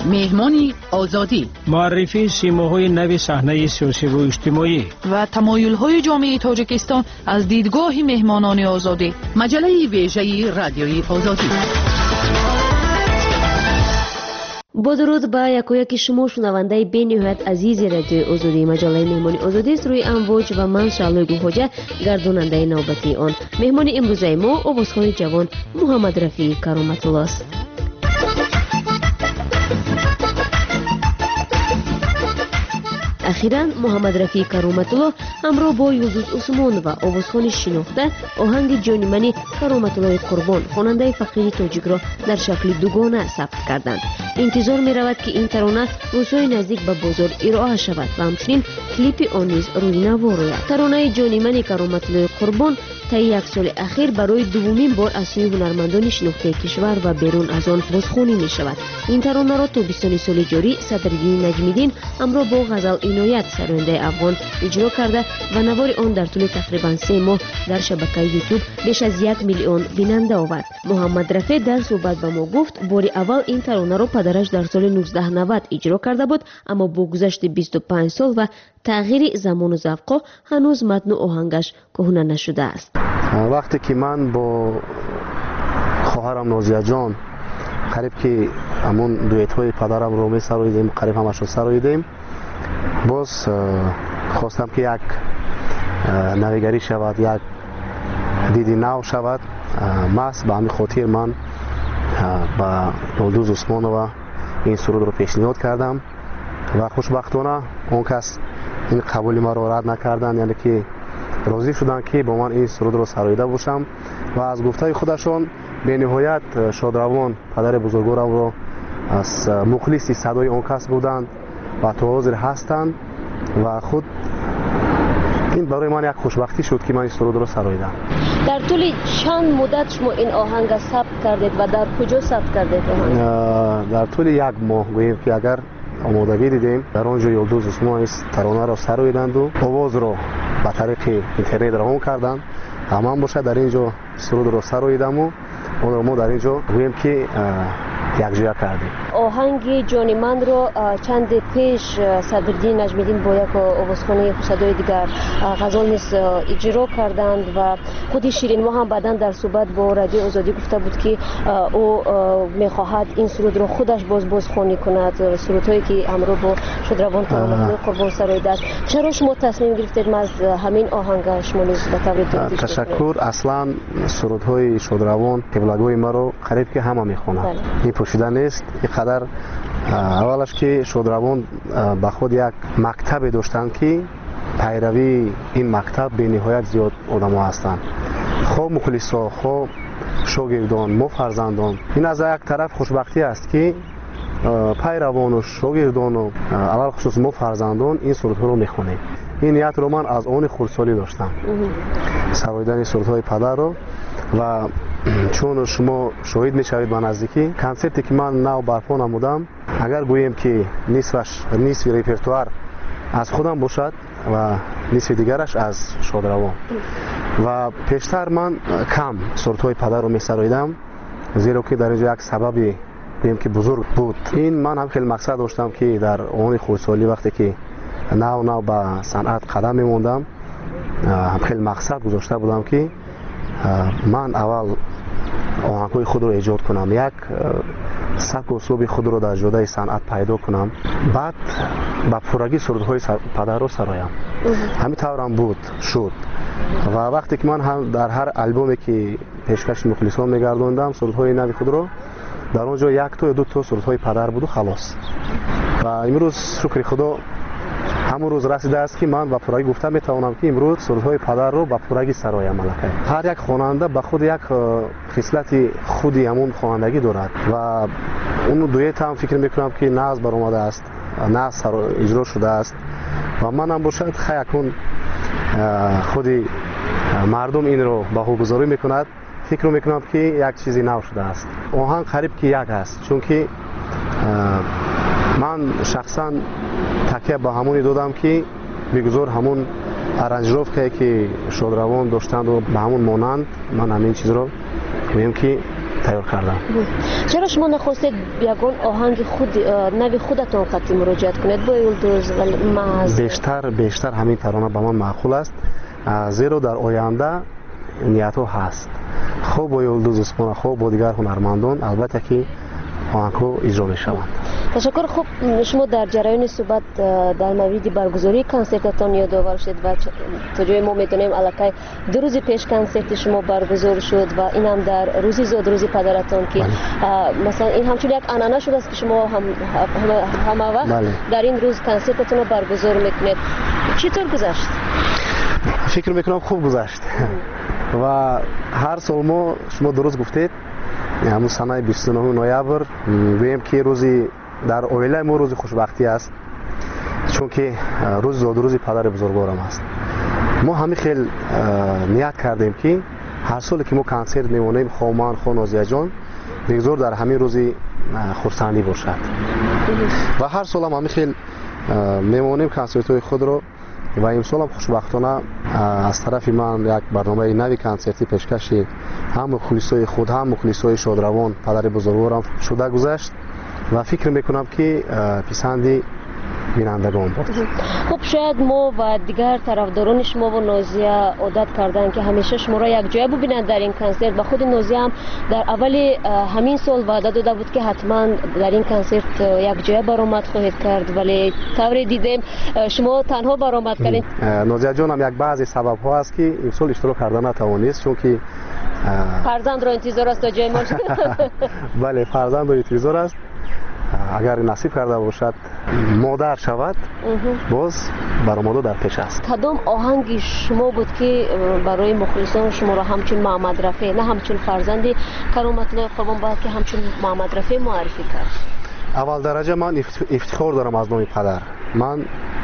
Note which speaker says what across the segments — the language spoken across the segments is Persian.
Speaker 1: مهمانی آزادی،
Speaker 2: معرفی سیماهای نو صحنه سیاسی و اجتماعی
Speaker 1: و تمایل‌های جامعه تاجیکستان از دیدگاه مهمانان آزادی. مجله ویژه رادیوی آزادی.
Speaker 3: با درود به یکایک شما شنونده بین‌نهایت عزیز رادیو آزادی. مجله مهمانی آزادی است روی امواج و من شعله گوهجه گرداننده نوبتی آن. مهمان امروزه ما آوازخوان جوان محمد رفیع کرامت الله است. اخیراً محمد رفیع کرامت الله همراه با یوزوز عثمان و آوازخوان شناخته آهنگ جان من کرامت الله قربان خواننده فقیر تاجیک را در شکل دوگانه ثبت کردند. انتظار می رود که این ترانه روزهای نزدیک به بازار ارائه شود و همچنین کلیپ آن نیز روی نوار آید. ترانه جان من کرامت الله قربان طی یک سال اخیر برای دومین بار از سوی هنرمندان شناخته کشور و بیرون از آن بازخوانی می شود. این ترانه را تابستان سال جاری صدرالدین نجمی‌دین همراه با غزل عنایت سرآینده افغان اجرا کرده و نوار آن در طول تقریبا 3 ماه در شبکه یوتیوب بیش از 1 میلیون بیننده آورد. محمد رفیع در صحبت با ما گفت بار اول این ترانه را پدرش در سال 1990 اجرا کرده بود، اما با گذشت 25 سال و تغییر زمان و ذوق هنوز متن و آهنگش کهنه نشده است.
Speaker 4: وقتی که من با خواهرم نازیه جان قریب که همون دویت های پدرم رو می سراییدیم، قریب همش رو سراییدیم، باز خواستم که یک نویگری شود، یک دیدی نو شود. ماست به همین خاطر من با یلدوز عثمانова این سرود رو پیشنهاد کردم و خوشبختانه اون کس این قبول ما رو رد نکردن، یعنی که راضی شدن که با من این سرود رو سراییده باشم و از گفته خودشون به نهایت شادروان پدر بزرگوارم رو از مخلصی صدای اون کس بودند و تا حاضر هستند و خود این برای من یک خوشبختی شد که من این سرود رو سراییدم.
Speaker 3: در طول چند مدت شما این آهنگ ثبت کردید و در کجا ثبت کردید؟
Speaker 4: در طول 1 ماه گوییم که اگر آمادگی دیدیم در آنجا یلدوز عثمان ترانه را سراییدند و آواز را به طریق اینترنت روان کردند. من باشه در اینجا سرود را سراییدم و اون رو ما در اینجا گوییم که یکجا کردیم.
Speaker 3: آهنگ جان من رو چند پیش صدرالدین نجمی‌دین با یک آوازخوانی صدای دیگر غزال نیز اجرا کردند و خود شیرین ما هم بعداً در صحبت با رادیو آزادی گفته بود که او میخواهد این سرود رو خودش بازخوانی کند، سرودهایی که همراه با شادروان کرامت قربان سراییده است. چرا شما تصمیم گرفتید از همین آهنگ شما نیز به طور دیگر؟
Speaker 4: تشکر. اصلا سرودهای شادروان قبلگوی ما رو قریب که همه میخوانند، این پوشیده نیست. اینقدر اولش که شادروان به خود یک مکتب داشتند که پیروی این مکتب به نهایت زیاد آدم ها هستند، خواه مخلصا خواه شاگردان ما فرزندان. این از یک طرف خوشبختی است که پیروان و شاگردان و اول خصوص ما فرزندان این سرودها رو میخونیم. این نیت رو من از آن خردسالی داشتم، سراییدن سرودهای پدر رو، و چون شما شاهد میشوید به نزدیکی کنسرتی که من نو برپا نمودم، اگر گوییم که نصف ریپرتوار از خودم باشد و نصف دیگرش از شادروان و پیشتر من کم سرودهای پدر رو میسراییدم، زیرا که در اینجا یک سببی گوییم که بزرگ بود. این من هم خیلی مقصد داشتم که در آن خردسالی وقتی که نو به صنعت قدم میموندم هم خیلی مقصد گذاشته بودم که من اول آهنگ‌های خود رو ایجاد کنم، یک سبک و اسلوب خود رو در جوده صنعت پیدا کنم، بعد با پورگی سرودهای پدر رو سرایم. همین طورم بود شد و وقتی که من هم در هر البومی که پیشکش مخلصان میگردوندم سرودهای نوی خود رو، در اونجا 1 تا یا 2 تا سرودهای پدر بود و خلاص. و امروز شکر خدا همون روز رسیده است که من با پورگی گفتم میتوانم که امروز سرودهای پدر رو با پورگی سرایم. ملکه هر یک خواننده به خود یک خصلت خودی همون خوانندگی دارد و اون دویت هم فکر میکنم که ناز برآمده است، ناز اجرا شده است و من هم باشد خیلی خودی مردم این رو بهوگذاری میکند، فکر میکنم که یک چیزی نو شده است. آهنگ قریب که یک است، چون که من شخصا تکیه با همونی دادم که بگذار همون ارنجروفتی که شادروان داشتند و به همون مانند من همین چیز رو میگم که تیار کردم.
Speaker 3: چرا شما نخواستید یگان آهنگ خود نوی خودتان قطعی مراجعت کنید با یلدوز و محض؟
Speaker 4: بیشتر همین ترانه به من معقول است، زیرا در آینده نیت ها هست خوب با یلدوز عثمان، خوب با دیگر هنرمندان البته که آهنگ ها اجرا می شوند.
Speaker 3: تشکر. خوب شما در جریان صحبت در مورد برگزاری کنسرتتان یادآور شد و تا جای ما میدونیم الکی 2 روز پیش کنسرت شما برگزار شد و این هم در روزی زاد روزی پدرتان که مثلا این همچون یک عنعنه شده است که شما همه وقت در این روز کنسرتتان رو برگزار میکنید. چطور گذشت؟
Speaker 4: فکر میکنم خوب گذشت و هر سال ما شما درست گفتید همون سنه 29 نوامبر گویم که روزی در اویله ما روز خوشبختی است، چون که روز زاد روزی پدر بزرگوارم است. ما همین خیلی نیت کردیم که هر سال که ما کنسرت میمونیم خوامان نازیه جان بگذار در همین روزی خرسندی باشد و هر سال هم همین خیلی میمونیم کنسرت های خود رو و امسال هم خوشبختانه از طرف من یک برنامه نوی کنسرتی پیشکشی هم مخلصای خود هم مخلصای شادروان پدر بزرگوارم شده گذشت و فکر میکنم که پسندی بینندگان بود.
Speaker 3: خب شاید ما و دیگر طرفداران شما و نازیه عادت کردن که همیشه شما را یک جای ببینند در این کنسرت و خود نازیه هم در اول همین سال وعده داده بود که حتما در این کنسرت یک جای برآمد خواهید کرد، ولی طوری دیدیم شما تنها برآمد کردید.
Speaker 4: نازیه جان هم یک بعضی سبب ها است که این سال اشتراک کردن نتوانست، چون که
Speaker 3: فرزند را انتظار است تا جای ما.
Speaker 4: بله فرزند را انتظار است، اگر نصیب کرده باشد مادر شود باز برآمده در پیش است.
Speaker 3: کدام آهنگ شما بود که برای مخلصان شما را همچون محمد رفیع نه همچون فرزند کرامت الله قربان باید که همچون محمد رفیع معرفی کرد؟
Speaker 4: اول درجه من افتخار دارم از نام پدر. من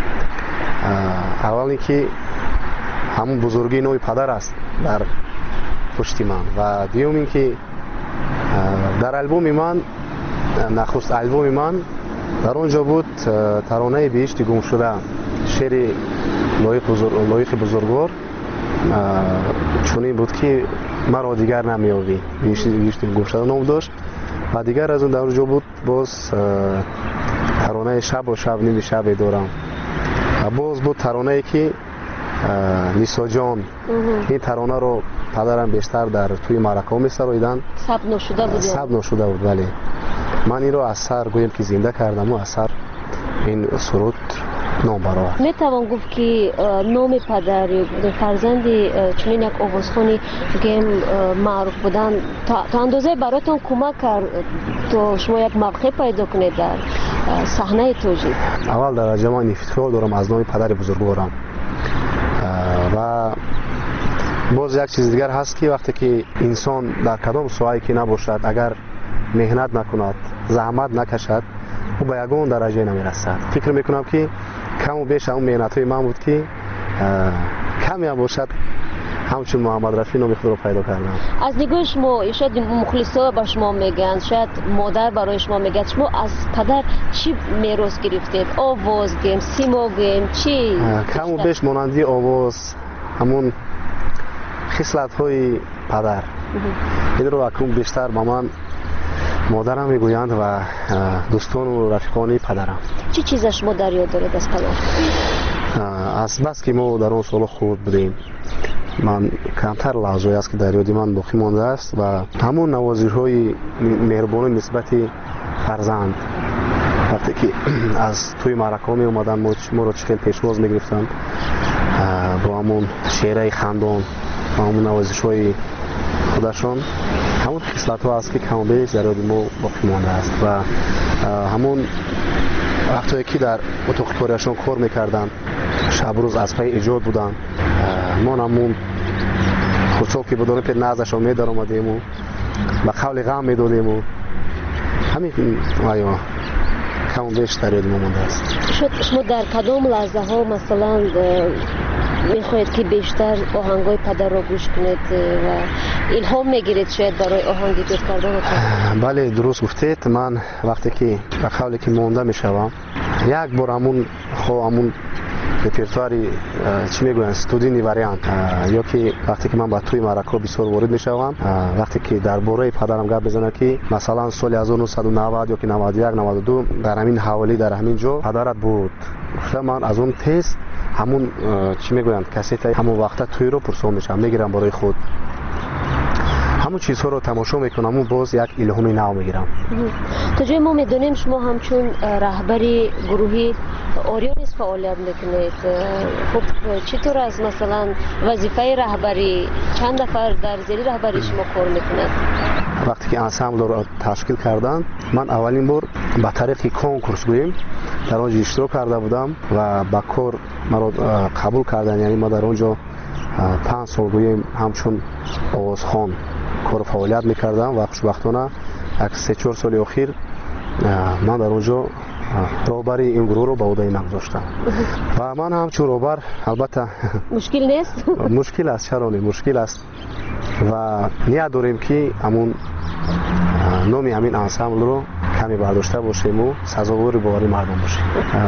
Speaker 4: اولی که همون بزرگی نوع پدر است در پشت من و دیوم این که در البوم من نخست البوم من در اونجا بود ترانه بهشت گم شده، شعر لایق بزرگوار چونین بود که مرا دیگر نمیابی، بهشت گم شده نام داشت و دیگر از اون در اونجا بود باز ترانه شب و شب نیم شب دارم و باز بود ترانه که نیسا جان. این ترانه رو پدرم بیشتر در توی معرکه ها می سرایدن، ثبت نشده بود ولی من این رو از سر گویم که زنده کردم و از سر این سرود نام برآورد.
Speaker 3: می توان گفت که نام پدر فرزند چنین یک آوازخوانی که معروف بودن تا اندازه براتون کمک کرد تا شما یک موقع پیدا کنید در صحنه توجیه؟
Speaker 4: اول درجه من افتخار دارم از نام پدر بزرگوارم و باز یک چیز دیگر هست که وقتی که انسان در کدام ساحه‌ای که نباشد اگر مهنت نکند زحمت نکشد او به یگان درجه نمیرسد. فکر میکنم که کم و بیش اون مهنت های من بود که کمی هم باشد همچون محمد رفیع نام خود رو پیدا کردم.
Speaker 3: از نگاه شما شاید مخلصا با شما میگن، شاید مادر برای شما میگه، شما از پدر چی میراث گرفتید؟ آواز گیم، سیما گیم، چی؟
Speaker 4: کم و بیش مانندی آواز، همون خصلت های پدر. این رو اکنون بیشتر با من مادرم میگویند و دوستان و رفیقانی پدرم.
Speaker 3: چی چیز شما در یاد دارید از پدر؟
Speaker 4: از بس که ما در اون سال خود بودیم من کمتر لحظه‌ای است که در یاد من باقی مانده است و همون نوازش‌های مهربانی نسبت فرزند وقتی که از توی معرکه می اومدن ما رو چخیل پیشواز میگرفتن با همون شعرهای خندان و همون نوازش‌های خودشان، همون خصلت ها است که کم و بیش در یاد ما باقی مانده است و همون وقتی که در اتاق کاریشان کار میکردن شب روز از پی ایجاد بودن ما همون خودشو که بدون پی نازشان میدار آمدیم و با قول غم میدادیم و همین کم و بیش در یاد ما مانده است.
Speaker 3: شما در کدام لحظه ها مثلا میخواید که بیشتر آهنگای پدر را گوش کنید و الهام میگیرید شاید برای آهنگ ایجاد کردن؟
Speaker 4: بله درست گفتید. من وقتی که به قولی که مانده میشوم یک بار همون رپرتواری چی میگوین استودینی واریانت یا که وقتی که من با توی معرکه بسیار وارد میشوم وقتی که درباره پدرم گپ بزنه که مثلا سال 1990 یا که 91 92 در همین حوالی در همین جا پدرت بود من از اون تست همون چی میگوین کاست همون وقت توی رو پرسون میشم میگیرم برای خود همون چیزها رو تماشا میکنم و باز یک الهامی نو میگیرم.
Speaker 3: تا جای ما میدونیم شما همچون رهبری گروهی اوریونیس فعالیت میکنید. خب چطور از مثلا وظیفه رهبری چند نفر در زیر رهبری شما کار میکنند؟
Speaker 4: وقتی که انسامبل رو تشکیل کردن من اولین بار با طریق کنکورس گوییم در اونجا اشتراک کرده بودم و با کار مرا قبول کردن. یعنی ما در اونجا 5 سال گوییم همچون آوازخوان کار فعالیت میکردم و خوشبختانه 3-4 سال اخیر من در اونجا رهبری این گروه رو به عهده من گذاشتم و من همچون رهبر البته
Speaker 3: مشکل نیست؟
Speaker 4: مشکل است، چرا نه مشکل است و نیت داریم که همون نامی همین انسامبل رو کمی برداشته باشیم و سزاوار باوری مردم باشیم.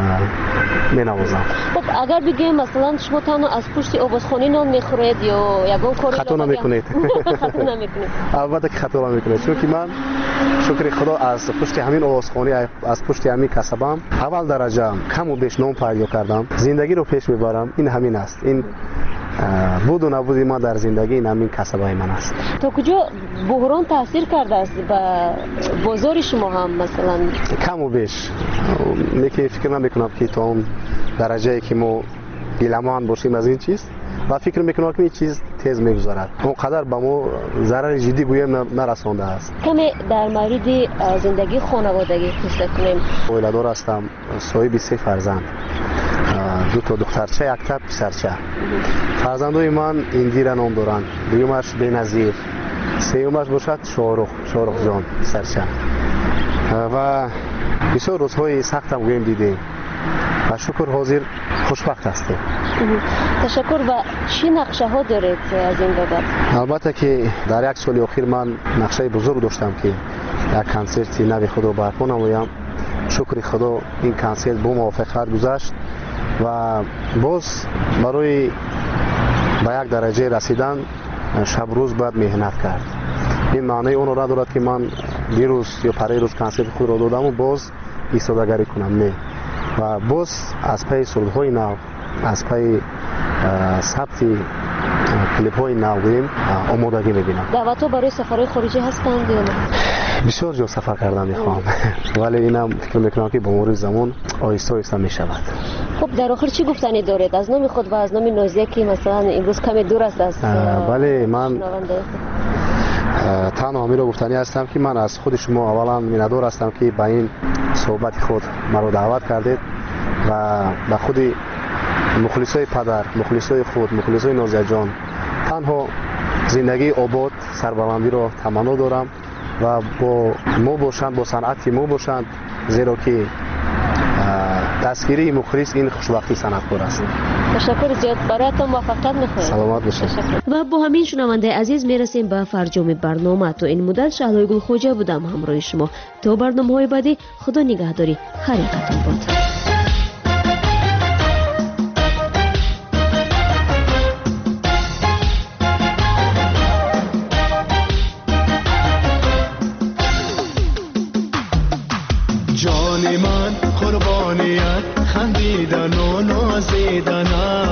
Speaker 4: می نوازم.
Speaker 3: خب اگر بگیم مثلا شما تنها از پشت آوازخوانی نان میخورید یا یگان کاری
Speaker 4: خطا نمیکنید؟
Speaker 3: خطا نمیکنید؟
Speaker 4: البته که خطا نمیکنید، چون که من شکر خدا از پشت همین آوازخوانی از پشت همین کسبم اول درجه کم و بیش نام پیدا کردم، زندگی رو پیش میبرم. این همین است. این بود و نبودی ما در زندگی این همین کسبای من است.
Speaker 3: تا کجا بحران تاثیر کرده است به بازار شما هم مثلا؟
Speaker 4: کم و بیش میگه فکر نمیکنم که تا اون درجه که ما گیلمان باشیم از این چیز و فکر میکنم که این چیز تیز میگذارد اونقدر به ما ضرر جدی گویم نرسانده است.
Speaker 3: کمی در مورد زندگی خانوادگی صحبت کنیم.
Speaker 4: ولادار هستم، صاحب 3 فرزند، 2 تا دخترچه، 1 تا پسرچه. فرزندای من اندیره نام دارند، دومش بنظیر، سومش باشد شاهرخ جان پسرچه و بسیار روزهای سخت هم گویم دیدیم و شکر حاضر خوشبخت هستیم.
Speaker 3: تشکر. و چی نقشه ها دارید از این بابت؟
Speaker 4: البته که در 1 سال اخیر من نقشه بزرگ داشتم که یک کنسرت نوی خدا برپا نمایم. شکر خدا این کنسرت با موافقت گذشت و باز برای به یک درجه رسیدن شب روز باید مهنت کرد. این معنی اون را ندارد که من دیروز یا پری روز کنسرت خود را دادم و باز ایستادگی کنم، نه. و باز از پی سرودهای نو، از پی ثبت کلیپ های نویم آمادگی میبینم.
Speaker 3: دعوت ها برای سفرهای خارجی هستند یا نه؟
Speaker 4: بسیار جا سفر کردم میخوام ولی اینم فکر میکنم که با مرور زمان آهسته آهسته میشود.
Speaker 3: خب در آخر چی گفتنی دارید از نام خود و از نام نازیه که مثلا امروز کمی دور است از
Speaker 4: بله من تنها همین رو گفتنی هستم که من از خود شما اولا میندار هستم که با این صحبت خود مرا دعوت کردید و به خود مخلصای پدر، مخلصای خود، مخلصای نازیه جان تنها زندگی آباد سربلندی رو تمنا دارم و با ما باشند، با صنعت ما باشند، زیرا که دستگیری مخلص این خوشبختی صنعتکار است.
Speaker 3: تشکر زیاد، برایتان موفقیت می‌خوایم.
Speaker 4: سلامت باشید.
Speaker 3: و با همین شنونده عزیز میرسیم به فرجام برنامه. تو این مدت شهلای گلخوجه بودم همراه شما. تا برنامه‌های بعدی خدا نگهداری. خیرتون باد.
Speaker 5: جان من قربانیت خندیدن و نازیدن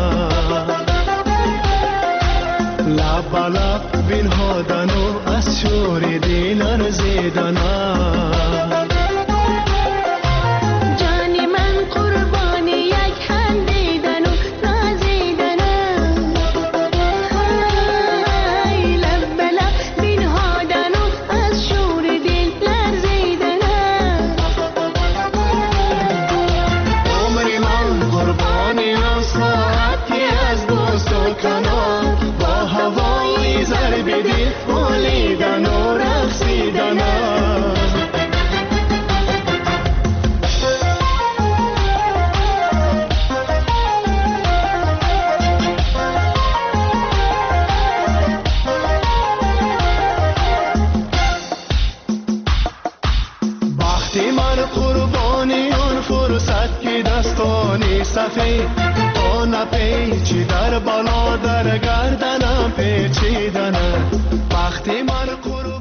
Speaker 5: لب لب بنهادن و از شور دل ارزیدن قربانی اون فرصت که دستانی صفی بالا نپیچی در بالا در گردنم پیچیدنه وقتی من